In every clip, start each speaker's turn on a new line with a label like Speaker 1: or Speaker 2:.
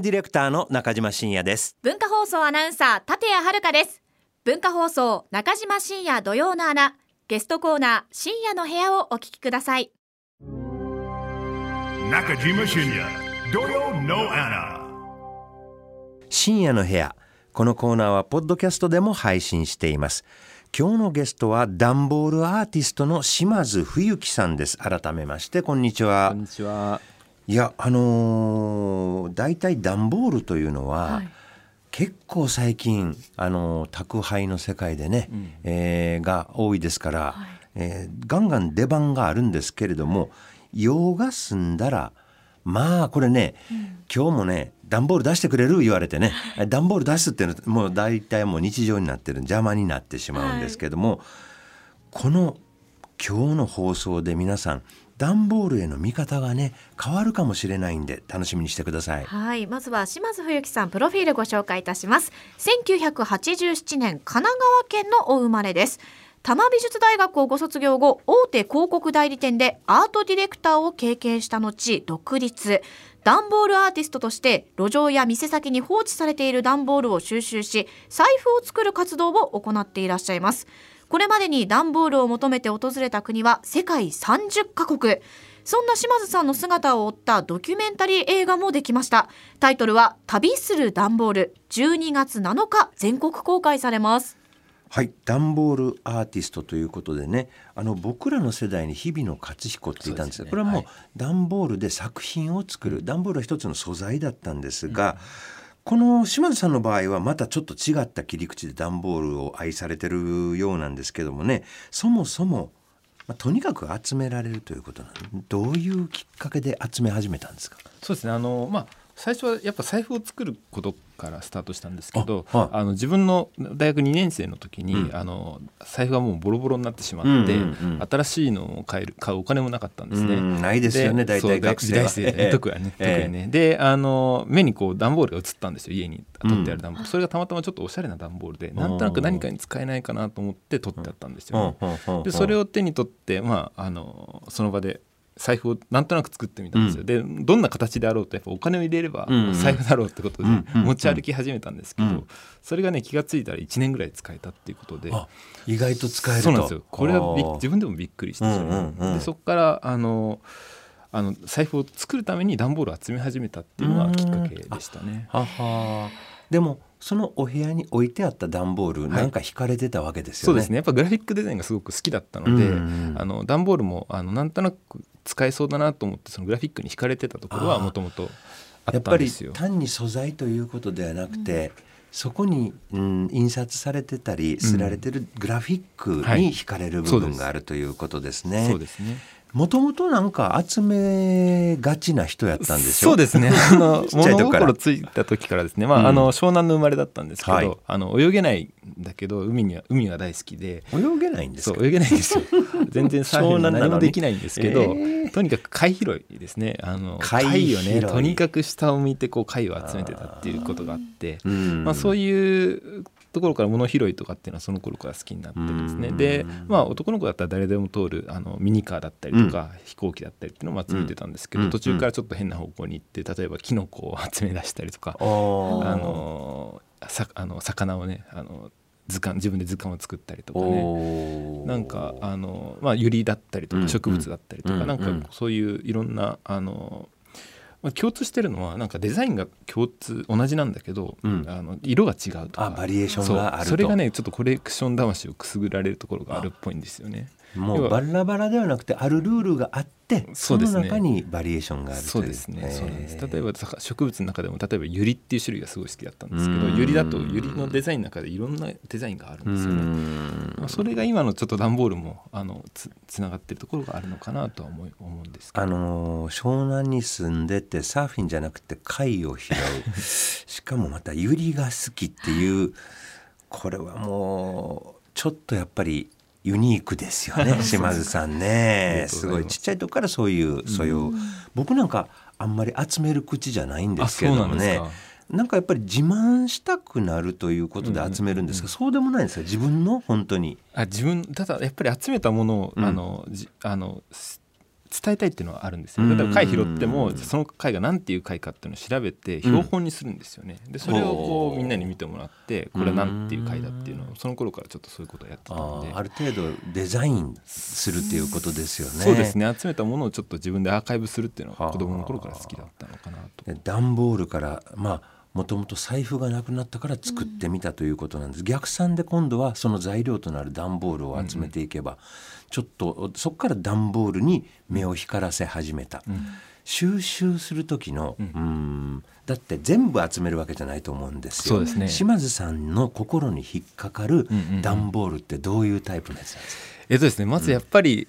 Speaker 1: ディレクターの中島真也です。
Speaker 2: 文化放送アナウンサー立谷遥です。文化放送中島真也土曜の穴、ゲストコーナー深夜の部屋をお聞きください。
Speaker 3: 中島真也土曜の穴、
Speaker 1: 深夜の部屋。このコーナーはポッドキャストでも配信しています。今日のゲストはダンボールアーティストの島津冬樹さんです。改めましてこんにちは。
Speaker 4: こんにちは。
Speaker 1: いや大体ダンボールというのは、結構最近宅配の世界でね、が多いですから、ガンガン出番があるんですけれども、用が済んだらまあこれね、今日もね段ボール出してくれる言われてね、段ボール出すっていうのはもう大体もう日常になってる、邪魔になってしまうんですけども、この今日の放送で皆さん段ボールへの見方がね変わるかもしれないんで楽しみにしてください。
Speaker 2: はい、まずは島津冬樹さんプロフィールご紹介いたします。1987年神奈川県のお生まれです。多摩美術大学をご卒業後、大手広告代理店でアートディレクターを経験した後独立。段ボールアーティストとして路上や店先に放置されている段ボールを収集し、財布を作る活動を行っていらっしゃいます。これまでに段ボールを求めて訪れた国は世界30カ国。そんな島津さんの姿を追ったドキュメンタリー映画もできました。タイトルは旅する段ボール。12月7日全国公開されます。
Speaker 1: はい、ダンボールアーティストということでね、僕らの世代に日比野勝彦っていたんですが、これはもう段ボールで作品を作る、段ボールは一つの素材だったんですが、この島津さんの場合はまたちょっと違った切り口で段ボールを愛されてるようなんですけどもね、そもそも、とにかく集められるということなの。どういうきっかけで集め始めたんですか？
Speaker 4: そうですね、最初はやっぱ財布を作ることからスタートしたんですけど、自分の大学2年生の時に、財布がもうボロボロになってしまって、新しいのを買うお金もなかったんですね。
Speaker 1: ないですよね、大体学生は。
Speaker 4: 特にね。で目にこう段ボールが映ったんですよ、家に取ってある段ボール、それがたまたまちょっとおしゃれな段ボールで、なんとなく何かに使えないかなと思って取ってあったんですよね。でそれを手に取って、その場で財布をなんとなく作ってみたんですよ。でどんな形であろうとやっぱお金を入れれば財布だろうってことで持ち歩き始めたんですけど、それがね気がついたら1年ぐらい使えたっていうことで、
Speaker 1: 意外と使えると。
Speaker 4: そうなんですよ。これは自分でもびっくりして、でそこから財布を作るために段ボールを集め始めたっていうのがきっかけでしたね。
Speaker 1: でもそのお部屋に置いてあった段ボール、なんか惹かれてたわけですよね。
Speaker 4: そうですね、やっぱグラフィックデザインがすごく好きだったので、段ボールもなんとなく使えそうだなと思って、そのグラフィックに惹かれてたところはもともとあったんですよ。
Speaker 1: やっぱり単に素材ということではなくて、そこに、印刷されてたりすられてるグラフィックに惹かれる部分があるということですね。
Speaker 4: そうですね。
Speaker 1: もともとなんか集めがちな人やったんでしょ？
Speaker 4: そうですね。物心ついた時からですね、湘南の生まれだったんですけど、泳げないんだけど海は大好きで。
Speaker 1: 泳げないんですか？
Speaker 4: そう、泳げないんですよ。全然サーフィンも何もできないんですけど、とにかく貝拾いですね。貝をね、とにかく下を向いてこう貝を集めてたっていうことがあって、そういうところから物拾いとかっていうのはその頃から好きになってですね。で、男の子だったら誰でも通るミニカーだったりとか、飛行機だったりっていうのも集めてたんですけど、途中からちょっと変な方向に行って、例えばキノコを集め出したりとか、魚をね自分で図鑑を作ったりとかね、なんかユリだったりとか植物だったりとか、なんかそういういろんな共通してるのはなんかデザインが同じなんだけど、色が違うとか、
Speaker 1: バリエーションがあると。
Speaker 4: それがねちょっとコレクション魂をくすぐられるところがあるっぽいんですよね。
Speaker 1: もうバラバラではなくてあるルールがあって、その中にバリエーションがあるという。
Speaker 4: そうですね。そうなんです。例えば植物の中でも例えばユリっていう種類がすごい好きだったんですけど、ユリだとユリのデザインの中でいろんなデザインがあるんですよね。それが今のちょっと段ボールもつながってるところがあるのかなとは思うんですけど、
Speaker 1: 湘南に住んでてサーフィンじゃなくて貝を拾うしかもまたユリが好きっていう、これはもうちょっとやっぱりユニークですよね。島津さんね、すごいちっちゃい時からそういう、僕なんかあんまり集める口じゃないんですけれどもね、なんかやっぱり自慢したくなるということで集めるんですが、そうでもないんですか？自分の本当に
Speaker 4: ただやっぱり集めたものを、 伝えたいっていうのはあるんですよ。例えば貝拾ってもその貝が何ていう貝かっていうのを調べて標本にするんですよね。でそれをこうみんなに見てもらってこれは何ていう貝だっていうのをその頃からちょっとそういうことをやってたんで、
Speaker 1: ある程度デザインするっていうことですよね。
Speaker 4: そうですね。集めたものをちょっと自分でアーカイブするっていうのは子供の頃から好きだったのかなと。
Speaker 1: 段ボールからもともと財布がなくなったから作ってみたということなんです。逆算で今度はその材料となる段ボールを集めていけば、ちょっとそこから段ボールに目を光らせ始めた、収集する時の、だって全部集めるわけじゃないと思うんですよ。
Speaker 4: そうですね。
Speaker 1: 島津さんの心に引っかかる段ボールってどういうタイプのやつなんですか？
Speaker 4: ですね、まずやっぱり、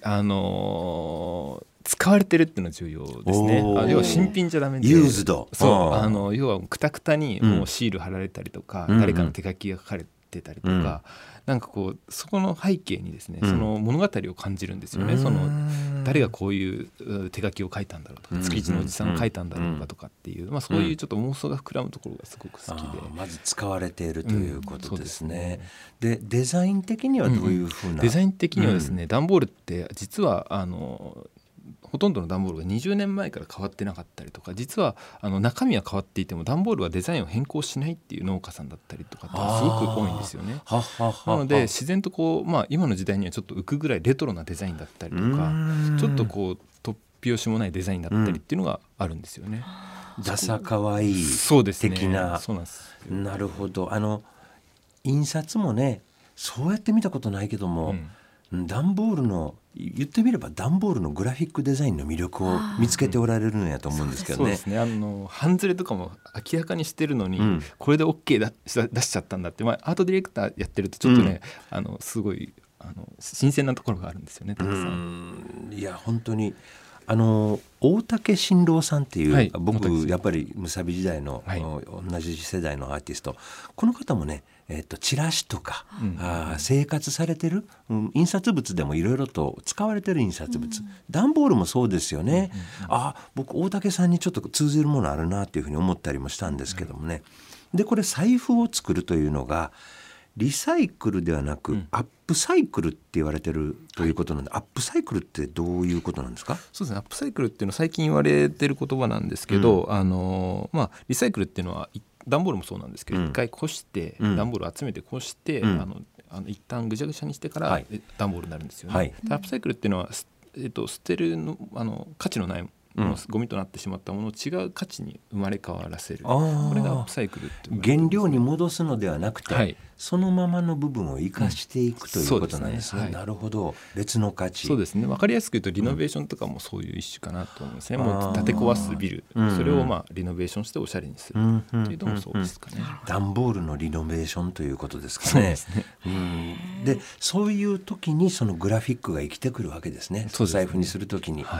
Speaker 4: 使われてるっていうのが重要ですね。要は新品じゃダメで、
Speaker 1: ユーズド。
Speaker 4: そう要はクタクタにもうシール貼られたりとか、誰かの手書きが書かれてたりとか、なんかこうそこの背景にですね、その物語を感じるんですよね。その誰がこういう手書きを書いたんだろうとか、築地のおじさんが書いたんだろうかとかっていう、そういうちょっと妄想が膨らむところがすごく好きで、
Speaker 1: まず使われているということですね。でデザイン的にはどういうふうな、
Speaker 4: デザイン的にはですね、段ボールって実はほとんどの段ボールが20年前から変わってなかったりとか、実は中身は変わっていても段ボールはデザインを変更しないっていう農家さんだったりとかってすごく多いんですよね。なので自然とこう、今の時代にはちょっと浮くぐらいレトロなデザインだったりとか、ちょっとこう突拍子もないデザインだったりっていうのがあるんですよね。
Speaker 1: ダサかわいい的な。
Speaker 4: そうなんです。
Speaker 1: なるほど。印刷もね、そうやって見たことないけども、段ボールの言ってみれば段ボールのグラフィックデザインの魅力を見つけておられるのやと思うんですけどね。
Speaker 4: そうですね。半ズレとかも明らかにしてるのに、これで OK 出しちゃったんだって、アートディレクターやってるとちょっとね、すごい新鮮なところがあるんですよね。たくさん。
Speaker 1: いや本当に大竹新郎さんっていう、僕やっぱりムサビ時代の、同じ世代のアーティスト、この方もね、チラシとか、生活されてる、印刷物でもいろいろと使われてる印刷物、段ボールもそうですよね。僕大竹さんにちょっと通じるものあるなっていうふうに思ったりもしたんですけどもね。でこれ財布を作るというのがリサイクルではなく、アップサイクルって言われてるということなんで、アップサイクルってどういうことなんですか？
Speaker 4: そうですね。アップサイクルっていうのは最近言われてる言葉なんですけど、リサイクルっていうのは段ボールもそうなんですけど、一回こして、段ボールを集めてこして、一旦ぐちゃぐちゃにしてから段ボールになるんですよね。アップサイクルっていうのは捨てるの価値のないゴミとなってしまったものを違う価値に生まれ変わらせる、これがアップサイクルっていう、
Speaker 1: 原料に戻すのではなくて、そのままの部分を生かしていくということなんですね。なるほど。別の価値。
Speaker 4: そうですね。分かりやすく言うとリノベーションとかもそういう一種かなと思うんですね。もう建て壊すビル、それをリノベーションしておしゃれにするというのもそうですかね。
Speaker 1: 段ボールのリノベーションということですかね。でそういう時にそのグラフィックが生きてくるわけですね。お財布にする時に。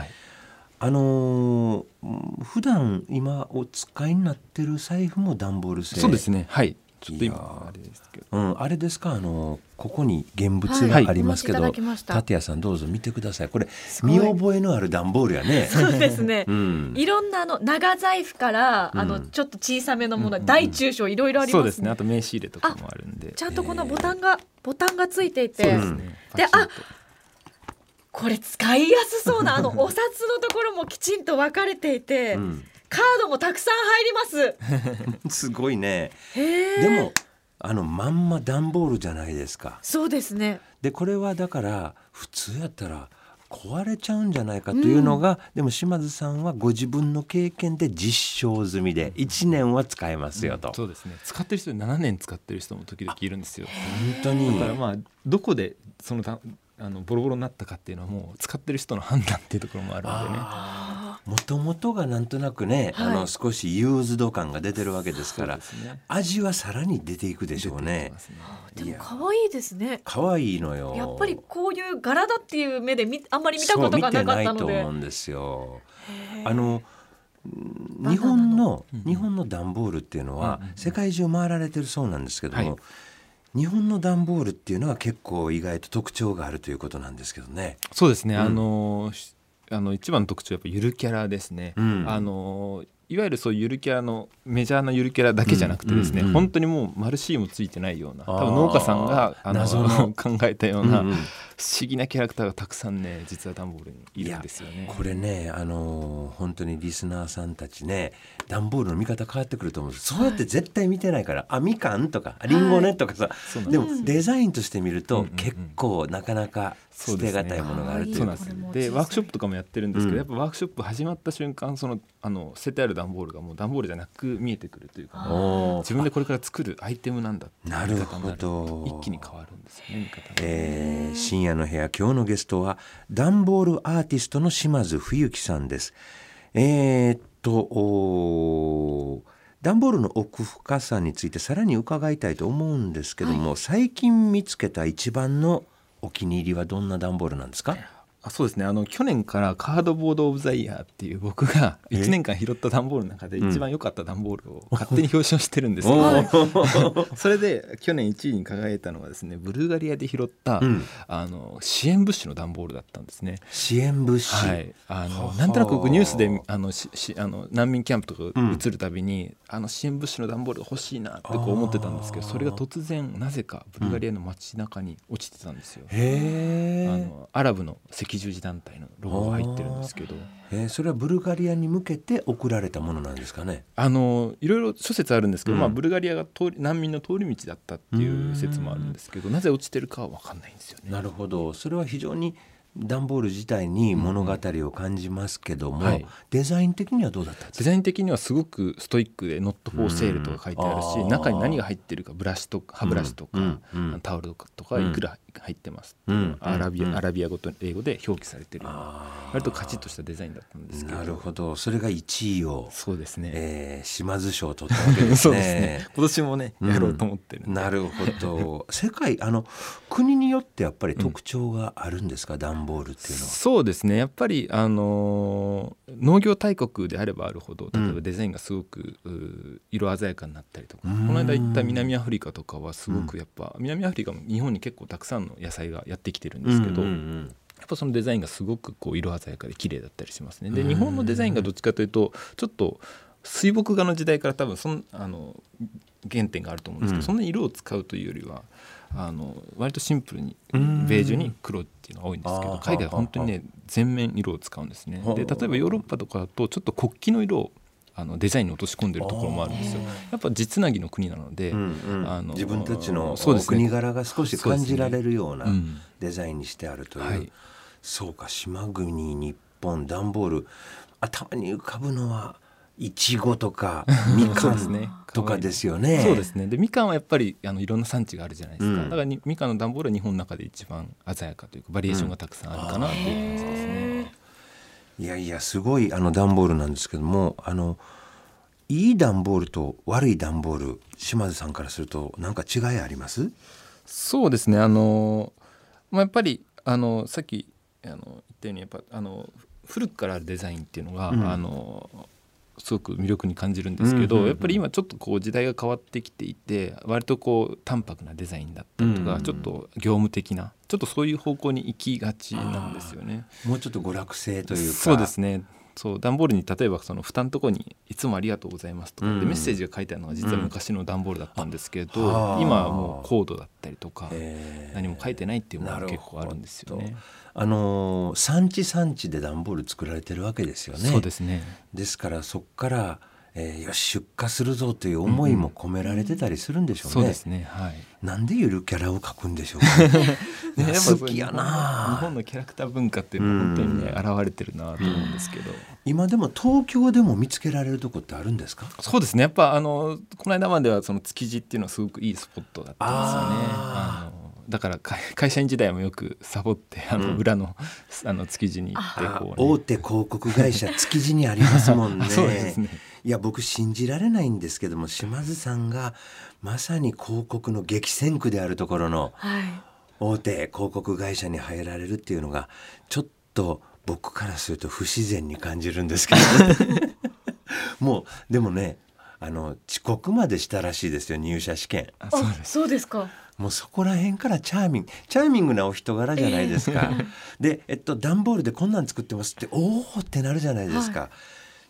Speaker 1: 普段今お使いになってる財布も段ボール製。
Speaker 4: そうですね。ちょっと今あれですけど、
Speaker 1: あれですか。ここに現物がありますけど、立谷さんどうぞ見てください。これ見覚えのある段ボールやね。
Speaker 2: そうですね。いろんな長財布からちょっと小さめのもの、大中小いろいろありますね。
Speaker 4: そうですね。あと名刺入れとかもあるんで、
Speaker 2: ちゃんとこのボタンがついていて、でこれ使いやすそうなお札のところもきちんと分かれていて、カードもたくさん入ります。
Speaker 1: すごいね。でもまんま段ボールじゃないですか。
Speaker 2: そうですね。
Speaker 1: でこれはだから普通やったら壊れちゃうんじゃないかというのが、でも島津さんはご自分の経験で実証済みで1年は使えますよと。
Speaker 4: そうですね。使ってる人で7年使ってる人も時々いるんですよ。
Speaker 1: 本当に。
Speaker 4: だからどこでそのボロボロになったかっていうのはもう使ってる人の判断っていうところもあるんでね。
Speaker 1: もともとがなんとなくね、少しユーズド感が出てるわけですから、味はさらに出ていくでしょうね。
Speaker 2: でも可愛いですね。
Speaker 1: 可愛いのよ。
Speaker 2: やっぱりこういう柄だっていう目であんまり見たことがなかったので。
Speaker 1: 見てないと思うんですよ。日本の段ボールっていうのは世界中回られてるそうなんですけども、日本の段ボールっていうのは結構意外と特徴があるということなんですけどね。
Speaker 4: そうですね。一番の特徴はやっぱゆるキャラですね。いわゆるそういうゆるキャラのメジャーなゆるキャラだけじゃなくてですね、本当にもうマルシーもついてないような、多分農家さんが考えたような、 不思議なキャラクターがたくさんね実は段ボールにいるんですよね。
Speaker 1: これね本当にリスナーさんたちね段ボールの見方変わってくると思うんです。そうやって絶対見てないから、あみかんとかりんごねとかさ、でもデザインとして見ると結構なかなか捨てがたいものがあるという。
Speaker 4: そうなんですね。でワークショップとかもやってるんですけど、やっぱワークショップ始まった瞬間捨ててある段ボールがもう段ボールじゃなく見えてくるというか、自分でこれから作るアイテムなんだっていう見方になる。一気に変わるんですよね、見方。
Speaker 1: 深夜の部屋、今日のゲストは段ボールアーティストの島津冬樹さんです。段ボールの奥深さについてさらに伺いたいと思うんですけども、最近見つけた一番のお気に入りはどんな段ボールなんですか？
Speaker 4: そうですね、去年からカードボードオブザイヤーっていう僕が1年間拾った段ボールの中で一番良かった段ボールを勝手に表彰してるんですけど、それで去年1位に輝いたのはですね、ブルガリアで拾った、支援物資の段ボールだったんですね。
Speaker 1: 支援物資、
Speaker 4: なんとなくニュースで難民キャンプとか映るたびに、支援物資の段ボールが欲しいなってこう思ってたんですけど、それが突然なぜかブルガリアの街中に落ちてたんですよ。アラブの赤十字団体のロゴが入ってるんですけど、
Speaker 1: それはブルガリアに向けて送られたものなんですかね？
Speaker 4: いろいろ諸説あるんですけど、ブルガリアが難民の通り道だったっていう説もあるんですけど、なぜ落ちてるかは分かんないんですよね。
Speaker 1: なるほど。それは非常に段ボール自体に物語を感じますけども、デザイン的にはどうだったんですか？
Speaker 4: デザイン的にはすごくストイックで Not for sale とか書いてあるし、中に何が入ってるかブラシとか歯ブラシとか、タオルとかいくら入ってますっていうのアラビア語と英語で表記されてるような割とカチッとしたデザインだったんですけど。
Speaker 1: なるほど。それが1位を、
Speaker 4: そうですね、
Speaker 1: 島津賞を取ったわけですね。
Speaker 4: そうですね、今年もねやろうと思ってるんで。
Speaker 1: なるほど。世界国によってやっぱり特徴があるんですか、段ボールっていうのは？
Speaker 4: そうですね、やっぱり農業大国であればあるほど、例えばデザインがすごく色鮮やかになったりとか、この間行った南アフリカとかはすごくやっぱ、南アフリカも日本に結構たくさんの野菜がやってきてるんですけど、やっぱそのデザインがすごくこう色鮮やかで綺麗だったりしますね。で日本のデザインがどっちかというとちょっと水墨画の時代から多分原点があると思うんですけど、そんなに色を使うというよりは割とシンプルにベージュに黒っていうのが多いんですけど、海外は本当にね全面色を使うんですね。で例えばヨーロッパとかだとちょっと国旗の色をデザインに落とし込んでるところもあるんですよ。やっぱ実なぎの国なので、
Speaker 1: 自分たちのお国柄が少し感じられるようなデザインにしてあるという。そうか、島国日本段ボール、頭に浮かぶのはイチゴとかみかんとかですよね。
Speaker 4: そうですね。でみかんはやっぱりいろんな産地があるじゃないですか。だからみかんの段ボールは日本の中で一番鮮やかというかバリエーションがたくさんあるかなという感じですね。
Speaker 1: いやいやすごい段ボールなんですけども、いい段ボールと悪い段ボール、島津さんからすると何か違いあります？
Speaker 4: そうですね、やっぱりさっき言ったようにやっぱ古くからあるデザインっていうのが、すごく魅力に感じるんですけど、やっぱり今ちょっとこう時代が変わってきていて、割とこう淡白なデザインだったりとか、ちょっと業務的なちょっとそういう方向に行きがちなんですよね。
Speaker 1: もうちょっと娯楽性というか。
Speaker 4: そうですね。そう段ボールに例えばその蓋のところにいつもありがとうございますとかでメッセージが書いてあるのが実は昔の段ボールだったんですけど、今はもうコードだったりとか何も書いてないっていうものが結構あるんですよね。
Speaker 1: 産地で段ボール作られてるわけですよね。
Speaker 4: そうですね。
Speaker 1: ですからそこからよし出荷するぞという思いも込められてたりするんでしょうね。
Speaker 4: そうですね、はい。
Speaker 1: なんでゆるキャラを描くんでしょうか。ね、好きやな。
Speaker 4: 日本のキャラクター文化っていうのは本当にね現れてるなと思うんですけど、
Speaker 1: 今でも東京でも見つけられるとこってあるんですか？
Speaker 4: そうですね、やっぱこの間まではその築地っていうのはすごくいいスポットだったんですよね。だから会社員時代もよくサボって裏の築地に行ってこう、
Speaker 1: 大手広告会社築地にありますもんね。
Speaker 4: そうですね。
Speaker 1: いや僕信じられないんですけども、島津さんがまさに広告の激戦区であるところの大手広告会社に入られるっていうのがちょっと僕からすると不自然に感じるんですけどもうでもね遅刻までしたらしいですよ、入社試験。
Speaker 2: そうですか。
Speaker 1: もうそこら辺からチャーミングなお人柄じゃないですか。で段ボールでこんなん作ってますっておーってなるじゃないですか。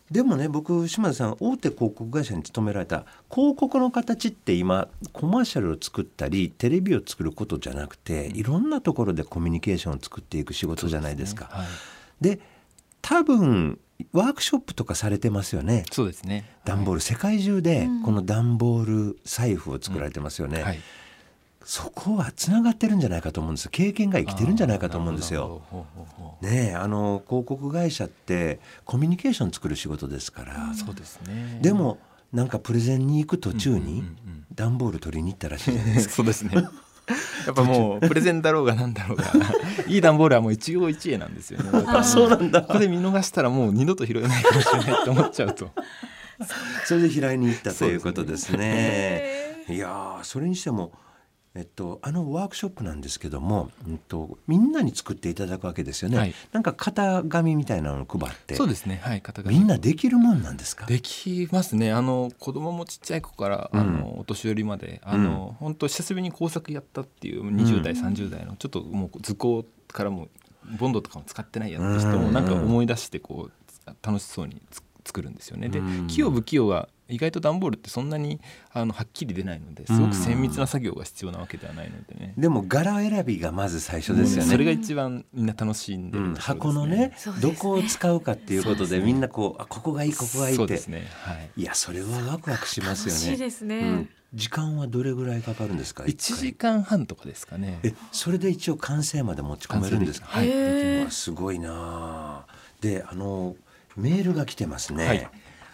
Speaker 1: でもね、僕島田さん大手広告会社に勤められた。広告の形って今コマーシャルを作ったりテレビを作ることじゃなくて、いろんなところでコミュニケーションを作っていく仕事じゃないですか。で、多分ワークショップとかされてますよね。
Speaker 4: そうですね。
Speaker 1: 段ボール、世界中でこの段ボール財布を作られてますよね。そこはつながってるんじゃないかと思うんです。経験が生きてるんじゃないかと思うんですよ。ねえ、広告会社ってコミュニケーション作る仕事ですから。
Speaker 4: そうですね。
Speaker 1: でもなんかプレゼンに行く途中に段ボール取りに行ったらしいじゃないですか。
Speaker 4: そうですね。やっぱもうプレゼンだろうがなんだろうがいい段ボールはもう一期一会なんですよね。
Speaker 1: そうなんだ。
Speaker 4: ここで見逃したらもう二度と拾えないかもしれないって思っちゃうと
Speaker 1: それで拾いに行ったということですね。いや、それにしてもワークショップなんですけども、みんなに作っていただくわけですよね。なんか型紙みたいなのを配って。そうですね、型紙。みんなできるもんなんですか？
Speaker 4: できますね。子供もちっちゃい子からお年寄りまで本当久しぶりに工作やったっていう20代30代のちょっともう図工からもボンドとかも使ってないやつ人もなんか思い出してこう楽しそうに作るんですよね。で、器用不器用は意外と段ボールってそんなにはっきり出ないので、すごく精密な作業が必要なわけではないのでね。
Speaker 1: でも柄選びがまず最初ですよね。
Speaker 4: それが一番みんな楽しんでる、
Speaker 1: 箱のね、どこを使うかっていうことでみんなここがいいここがいいって。いや、それはワクワクしますよね。
Speaker 2: 楽しいですね。
Speaker 1: 時間はどれぐらいかかるんですか
Speaker 4: ？1時間半とかですかね。
Speaker 1: それで一応完成まで持ち込めるんですか？すごいな。で、メールが来てますね。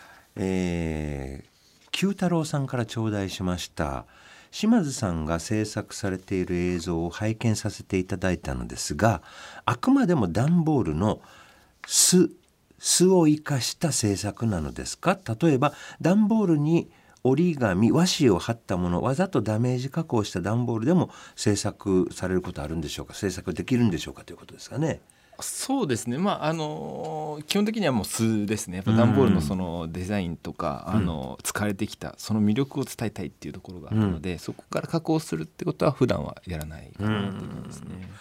Speaker 1: 九太郎さんから頂戴しました。島津さんが制作されている映像を拝見させていただいたのですが、あくまでも段ボールの巣を生かした制作なのですか？例えば段ボールに折り紙、和紙を貼ったもの、わざとダメージ加工した段ボールでも制作されることあるんでしょうか？制作できるんでしょうかということですかね。
Speaker 4: そうですね、基本的にはもう素ですね。やっぱ段ボールのそのデザインとか、使われてきたその魅力を伝えたいっていうところがあるので、そこから加工するってことは普段はやらないかなと思いますね。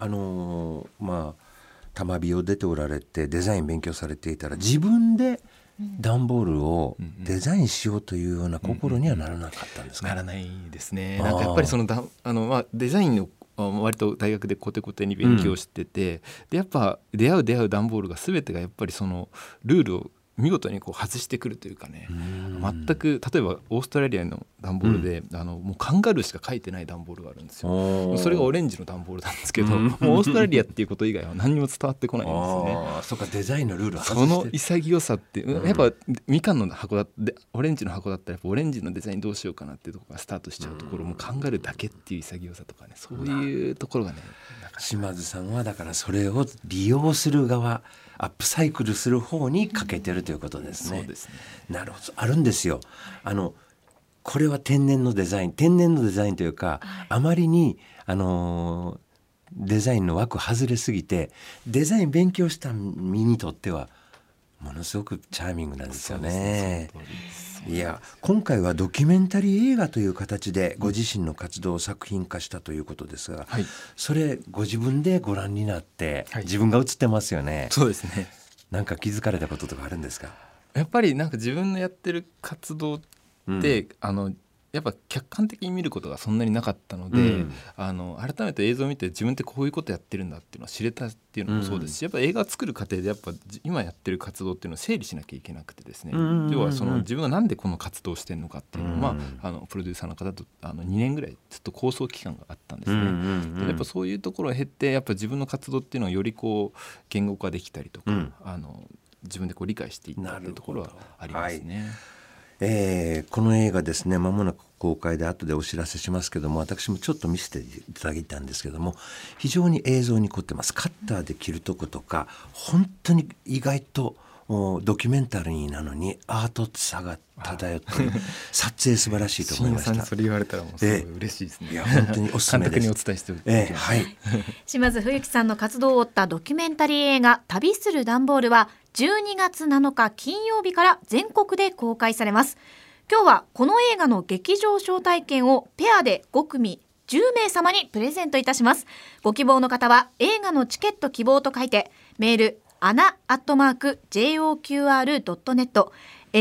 Speaker 1: 玉美を出ておられてデザイン勉強されていたら、自分で段ボールをデザインしようというような心にはならなかったんですか？
Speaker 4: ならないですね。なんかやっぱりそのデザインの割と大学でコテコテに勉強してて、でやっぱ出会う段ボールが全てがやっぱりそのルールを見事にこう外してくるというかね、全く例えばオーストラリアの段ボールで、もうカンガルーしか書いてない段ボールがあるんですよ。それがオレンジの段ボールなんですけど、もうオーストラリアっていうこと以外は何にも伝わってこないんですね。
Speaker 1: そうか、デザインのルールは
Speaker 4: その潔さってやっぱみかんの箱だってオレンジの箱だったらやっぱオレンジのデザインどうしようかなっていうところがスタートしちゃうところも、カンガルーだけっていう潔さとかね、そういうところがね、
Speaker 1: 島津さんはだからそれを利用する側、アップサイクルする方に欠けてるということですね。
Speaker 4: そうですね。
Speaker 1: なるほど、あるんですよ。これは天然のデザインというか、あまりにデザインの枠外れすぎて、デザイン勉強した身にとってはものすごくチャーミングなんですよね。いや、今回はドキュメンタリー映画という形でご自身の活動を作品化したということですが、それご自分でご覧になって、自分が映ってますよね。
Speaker 4: そうですね。
Speaker 1: なんか気づかれたこととかあるんですか？
Speaker 4: やっぱりなんか自分のやってる活動って、やっぱ客観的に見ることがそんなになかったので、改めて映像を見て自分ってこういうことやってるんだっていうのを知れたっていうのもそうですし、やっぱ映画を作る過程でやっぱ今やってる活動っていうのを整理しなきゃいけなくてですね、要はその自分がなんでこの活動をしてるのかっていうのを、プロデューサーの方と2年ぐらいずっと構想期間があったんですね。やっぱそういうところを経ってやっぱ自分の活動っていうのをよりこう言語化できたりとか、自分でこう理解していったっていうところはありますね。
Speaker 1: この映画ですね、間もなく公開で後でお知らせしますけども、私もちょっと見せていただいたんですけども、非常に映像に凝ってます。カッターで切るとことか本当に意外とドキュメンタリーなのにアートさが漂って撮影素晴らしいと思いました。
Speaker 4: それ言われたらもうすごい嬉しいですね。
Speaker 1: いや本当におすすめです。
Speaker 4: 監督にお伝えしておきます。
Speaker 2: 島津冬樹さんの活動を追ったドキュメンタリー映画旅する段ボールは12月7日金曜日から全国で公開されます。今日はこの映画の劇場招待券をペアで5組10名様にプレゼントいたします。ご希望の方は映画のチケット希望と書いてメール ana@joqr.net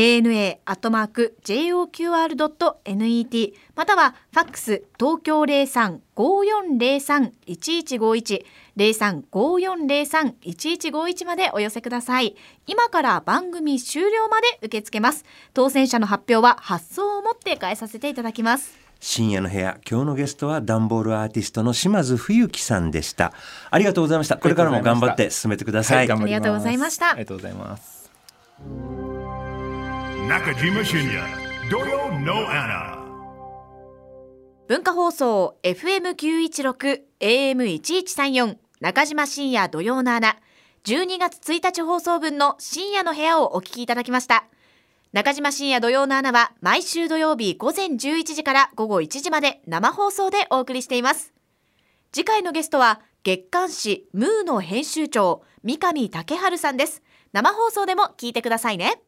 Speaker 2: ana@joqr.net またはファックス東京03-5403-1151 03-5403-1151までお寄せください。今から番組終了まで受け付けます。当選者の発表は発送をもって返させていただきます。
Speaker 1: 深夜の部屋、今日のゲストはダンボールアーティストの島津冬樹さんでした。ありがとうございました。これからも頑張って進めてください。
Speaker 2: ありがとうございました。
Speaker 4: ありがとうございます。
Speaker 3: 中島深夜土曜のアナ。
Speaker 2: 文化放送 FM916 AM1134 中島深夜土曜のアナ、12月1日放送分の深夜の部屋をお聞きいただきました。中島深夜土曜のアナは毎週土曜日午前11時から午後1時まで生放送でお送りしています。次回のゲストは月刊誌ムーの編集長三上丈春さんです。生放送でも聞いてくださいね。